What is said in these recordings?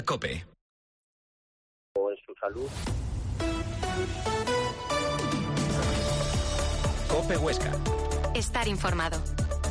COPE. O en su salud. COPE Huesca. Estar informado.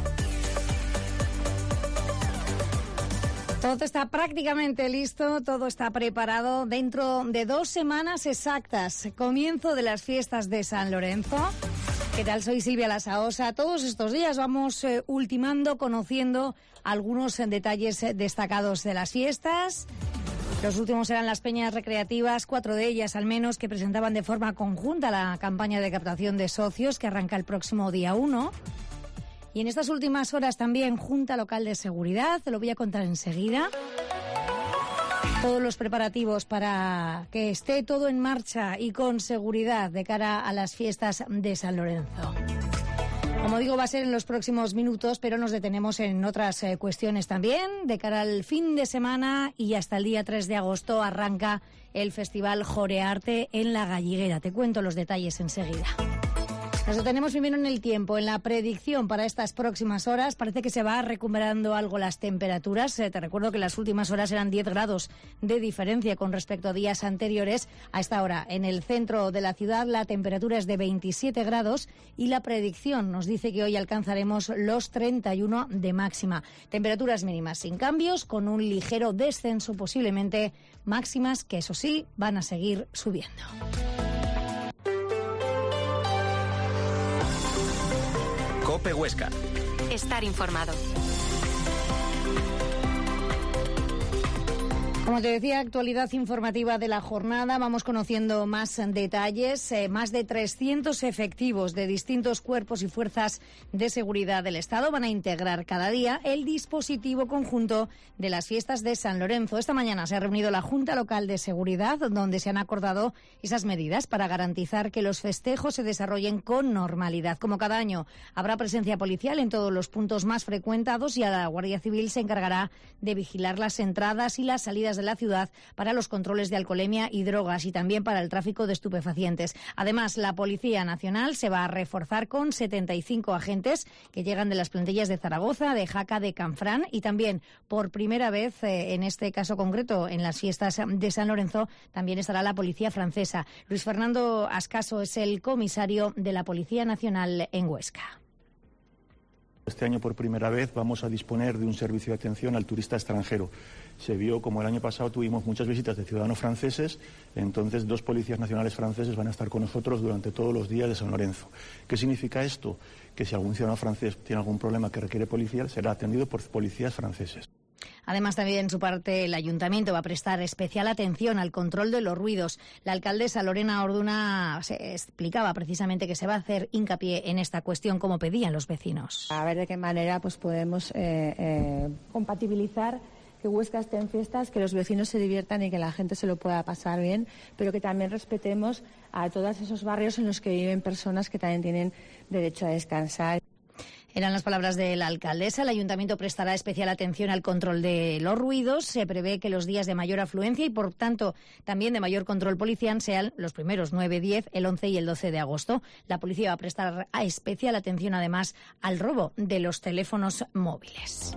Todo está prácticamente listo, todo está preparado. Dentro de 2 semanas exactas, comienzo de las fiestas de San Lorenzo. ¿Qué tal? Soy Silvia Lasaosa. Todos estos días vamos ultimando, conociendo algunos detalles destacados de las fiestas. Los últimos eran las peñas recreativas, 4 de ellas al menos, que presentaban de forma conjunta la campaña de captación de socios que arranca el próximo día 1. Y en estas últimas horas también Junta Local de Seguridad, te lo voy a contar enseguida. Todos los preparativos para que esté todo en marcha y con seguridad de cara a las fiestas de San Lorenzo. Como digo, va a ser en los próximos minutos, pero nos detenemos en otras cuestiones también. De cara al fin de semana y hasta el día 3 de agosto arranca el Festival Jorearte en La Galliguera. Te cuento los detalles enseguida. Nos detenemos primero en el tiempo, en la predicción para estas próximas horas. Parece que se va recuperando algo las temperaturas. Te recuerdo que las últimas horas eran 10 grados de diferencia con respecto a días anteriores. A esta hora, en el centro de la ciudad, la temperatura es de 27 grados y la predicción nos dice que hoy alcanzaremos los 31 de máxima. Temperaturas mínimas sin cambios, con un ligero descenso posiblemente, máximas que eso sí van a seguir subiendo. COPE Huesca. Estar informado. Como te decía, actualidad informativa de la jornada. Vamos conociendo más detalles. Más de 300 efectivos de distintos cuerpos y fuerzas de seguridad del Estado van a integrar cada día el dispositivo conjunto de las fiestas de San Lorenzo. Esta mañana se ha reunido la Junta Local de Seguridad, donde se han acordado esas medidas para garantizar que los festejos se desarrollen con normalidad. Como cada año, habrá presencia policial en todos los puntos más frecuentados y a la Guardia Civil se encargará de vigilar las entradas y las salidas de la ciudad para los controles de alcoholemia y drogas y también para el tráfico de estupefacientes. Además, la Policía Nacional se va a reforzar con 75 agentes que llegan de las plantillas de Zaragoza, de Jaca, de Canfrán y también por primera vez, en este caso concreto, en las fiestas de San Lorenzo, también estará la Policía Francesa. Luis Fernando Ascaso es el comisario de la Policía Nacional en Huesca. Este año por primera vez vamos a disponer de un servicio de atención al turista extranjero. Se vio como el año pasado tuvimos muchas visitas de ciudadanos franceses, entonces 2 policías nacionales franceses van a estar con nosotros durante todos los días de San Lorenzo. ¿Qué significa esto? Que si algún ciudadano francés tiene algún problema que requiere policía, será atendido por policías franceses. Además, también en su parte, el Ayuntamiento va a prestar especial atención al control de los ruidos. La alcaldesa Lorena Orduna se explicaba precisamente que se va a hacer hincapié en esta cuestión, como pedían los vecinos. A ver de qué manera podemos compatibilizar que Huesca esté en fiestas, que los vecinos se diviertan y que la gente se lo pueda pasar bien, pero que también respetemos a todos esos barrios en los que viven personas que también tienen derecho a descansar. Eran las palabras de la alcaldesa. El ayuntamiento prestará especial atención al control de los ruidos. Se prevé que los días de mayor afluencia y, por tanto, también de mayor control policial sean los primeros 9, 10, el 11 y el 12 de agosto. La policía va a prestar especial atención, además, al robo de los teléfonos móviles.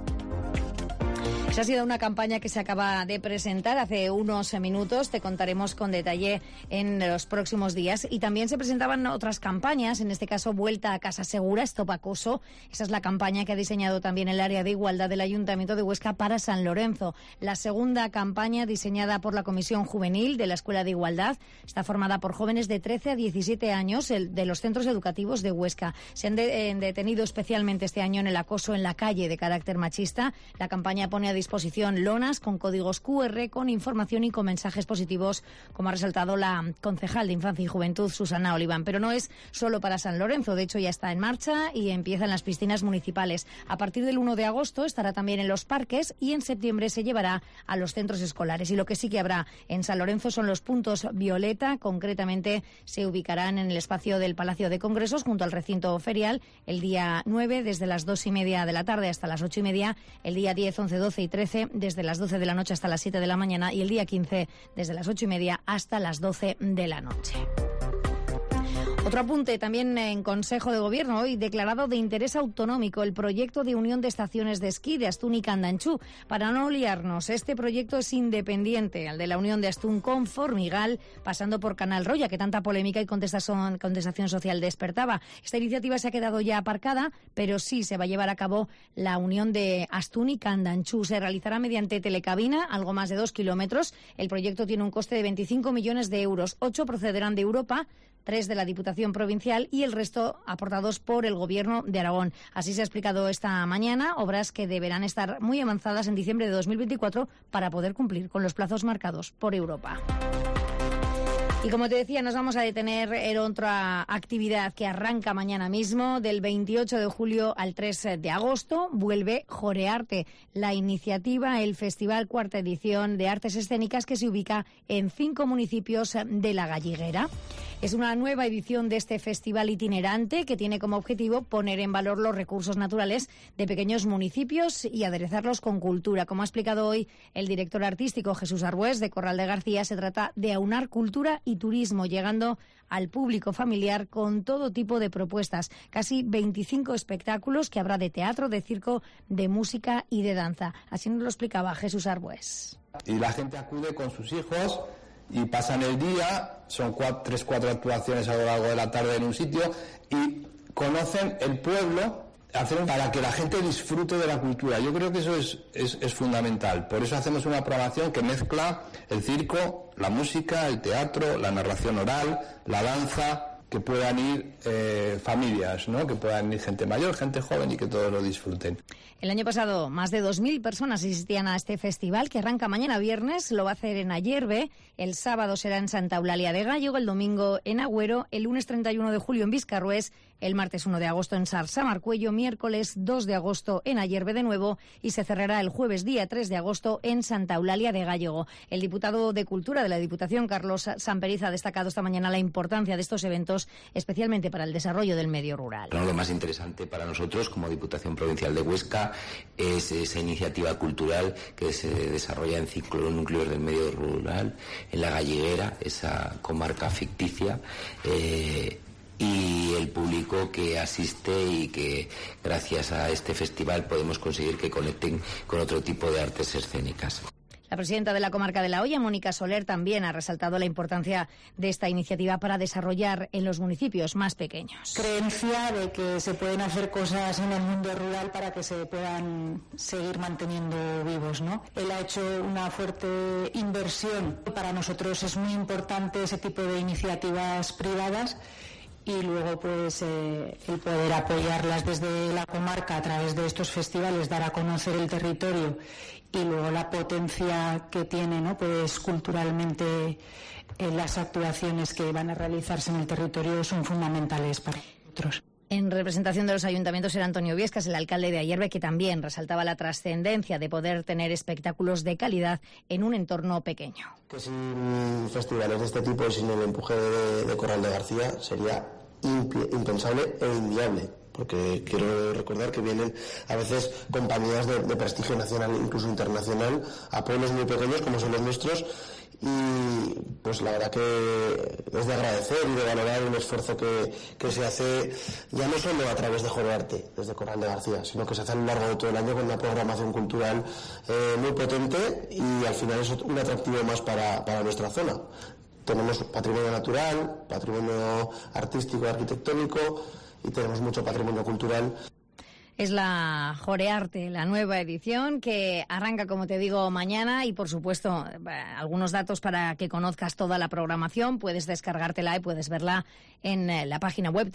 Esa ha sido una campaña que se acaba de presentar hace unos minutos. Te contaremos con detalle en los próximos días. Y también se presentaban otras campañas, en este caso Vuelta a Casa Segura, Stop Acoso. Esa es la campaña que ha diseñado también el área de igualdad del Ayuntamiento de Huesca para San Lorenzo. La segunda campaña, diseñada por la Comisión Juvenil de la Escuela de Igualdad, está formada por jóvenes de 13 a 17 años de los centros educativos de Huesca. Se han detenido especialmente este año en el acoso en la calle de carácter machista. La campaña pone a disposición lonas con códigos QR, con información y con mensajes positivos, como ha resaltado la concejal de Infancia y Juventud, Susana Oliván. Pero no es solo para San Lorenzo, de hecho ya está en marcha y empieza en las piscinas municipales. A partir del 1 de agosto estará también en los parques y en septiembre se llevará a los centros escolares. Y lo que sí que habrá en San Lorenzo son los puntos violeta, concretamente se ubicarán en el espacio del Palacio de Congresos junto al recinto ferial el día 9 desde las 2:30 de la tarde hasta las 8:30, el día 10, 11, 12 y 13 desde las 12 de la noche hasta las 7 de la mañana y el día 15 desde las 8:30 hasta las 12 de la noche. Otro apunte, también en Consejo de Gobierno hoy, declarado de interés autonómico el proyecto de unión de estaciones de esquí de Astún y Candanchú. Para no liarnos, este proyecto es independiente al de la unión de Astún con Formigal, pasando por Canal Roya, que tanta polémica y contestación social despertaba. Esta iniciativa se ha quedado ya aparcada, pero sí se va a llevar a cabo la unión de Astún y Candanchú. Se realizará mediante telecabina, algo más de 2 kilómetros. El proyecto tiene un coste de 25 millones de euros. 8 procederán de Europa, 3 de la Diputación Provincial y el resto aportados por el Gobierno de Aragón. Así se ha explicado esta mañana, obras que deberán estar muy avanzadas en diciembre de 2024 para poder cumplir con los plazos marcados por Europa. Y como te decía, nos vamos a detener en otra actividad que arranca mañana mismo. Del 28 de julio al 3 de agosto vuelve Jorearte, la iniciativa, el Festival Cuarta Edición de Artes Escénicas, que se ubica en 5 municipios de la Galliguera. Es una nueva edición de este festival itinerante que tiene como objetivo poner en valor los recursos naturales de pequeños municipios y aderezarlos con cultura. Como ha explicado hoy el director artístico Jesús Arbués de Corral de García, se trata de aunar cultura y turismo, llegando al público familiar con todo tipo de propuestas. Casi 25 espectáculos que habrá de teatro, de circo, de música y de danza. Así nos lo explicaba Jesús Arbués. Y la gente acude con sus hijos y pasan el día, son 3-4 actuaciones a lo largo de la tarde en un sitio y conocen el pueblo para que la gente disfrute de la cultura. Yo creo que eso es fundamental. Por eso hacemos una programación que mezcla el circo, la música, el teatro, la narración oral, la danza, que puedan ir familias, ¿no? Que puedan ir gente mayor, gente joven y que todos lo disfruten. El año pasado más de 2.000 personas asistían a este festival que arranca mañana viernes, lo va a hacer en Ayerbe, el sábado será en Santa Eulalia de Gállego, el domingo en Agüero, el lunes 31 de julio en Viscarrués, el martes 1 de agosto en Sarsamarcuello, miércoles 2 de agosto en Ayerbe de nuevo y se cerrará el jueves día 3 de agosto en Santa Eulalia de Gállego. El diputado de Cultura de la Diputación, Carlos Samperiz, ha destacado esta mañana la importancia de estos eventos, especialmente para el desarrollo del medio rural. Lo más interesante para nosotros como Diputación Provincial de Huesca es esa iniciativa cultural que se desarrolla en 5 núcleos del medio rural, en la Galliguera, esa comarca ficticia, y el público que asiste y que gracias a este festival podemos conseguir que conecten con otro tipo de artes escénicas. La presidenta de la Comarca de la Hoya, Mónica Soler, también ha resaltado la importancia de esta iniciativa para desarrollar en los municipios más pequeños. Creencia de que se pueden hacer cosas en el mundo rural para que se puedan seguir manteniendo vivos, ¿no? Él ha hecho una fuerte inversión. Para nosotros es muy importante ese tipo de iniciativas privadas y luego pues el poder apoyarlas desde la comarca a través de estos festivales, dar a conocer el territorio y luego la potencia que tiene, ¿no? Pues culturalmente las actuaciones que van a realizarse en el territorio son fundamentales para nosotros. En representación de los ayuntamientos era Antonio Viescas, el alcalde de Ayerbe, que también resaltaba la trascendencia de poder tener espectáculos de calidad en un entorno pequeño. Que sin festivales de este tipo y sin el empuje de Corral de García sería impensable e inviable. Porque quiero recordar que vienen a veces compañías de prestigio nacional e incluso internacional a pueblos muy pequeños como son los nuestros y pues la verdad que es de agradecer y de valorar un esfuerzo que se hace ya no solo a través de Jorearte desde Corral de García, sino que se hace a lo largo de todo el año con una programación cultural muy potente y al final es un atractivo más para nuestra zona. Tenemos patrimonio natural, patrimonio artístico, arquitectónico y tenemos mucho patrimonio cultural. Es la Jorearte, la nueva edición que arranca, como te digo, mañana y, por supuesto, algunos datos para que conozcas toda la programación. Puedes descargártela y puedes verla en la página web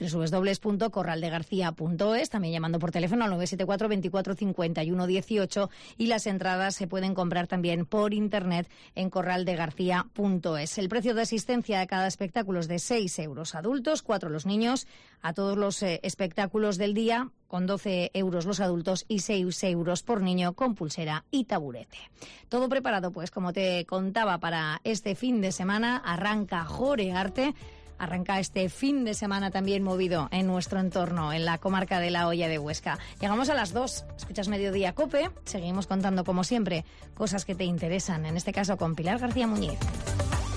www.corraldegarcia.es, también llamando por teléfono al 974 24 51 18 y las entradas se pueden comprar también por internet en corraldegarcia.es. El precio de asistencia a cada espectáculo es de 6 euros adultos, 4 los niños, a todos los espectáculos del día, con 12 euros los adultos y 6 euros por niño con pulsera y taburete. Todo preparado, pues, como te contaba, para este fin de semana. Arranca Jorearte, arranca este fin de semana también movido en nuestro entorno, en la comarca de la Hoya de Huesca. Llegamos a las 2, escuchas Mediodía COPE, seguimos contando como siempre cosas que te interesan, en este caso con Pilar García Muñiz.